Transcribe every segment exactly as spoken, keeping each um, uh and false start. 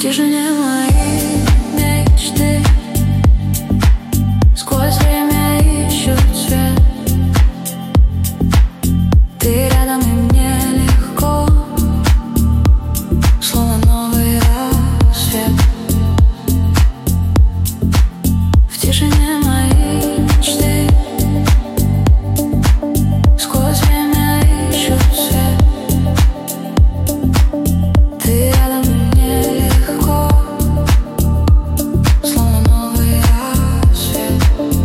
тишине моей мечты сквозь время ищут свет. Ты рядом, и мне легко, словно новый рассвет. В тишине моей мечты сквозь время ищут свет. Ты рядом, и мне легко, словно новый рассвет.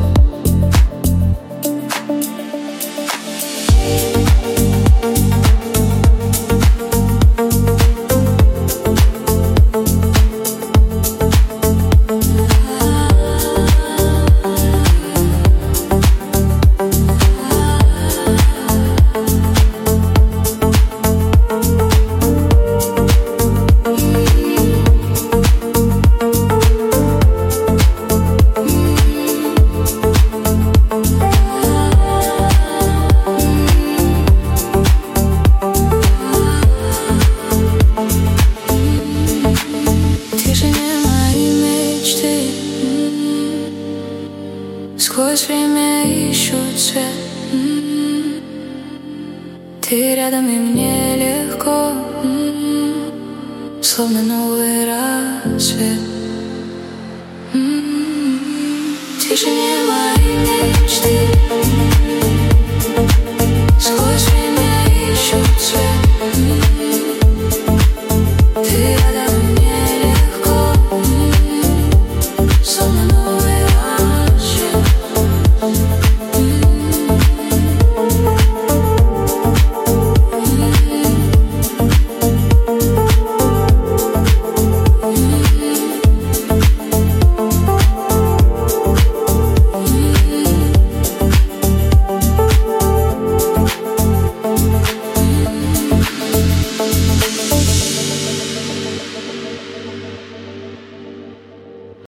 Сквозь время ищут свет. Ты рядом, и мне легко, словно новый рассвет.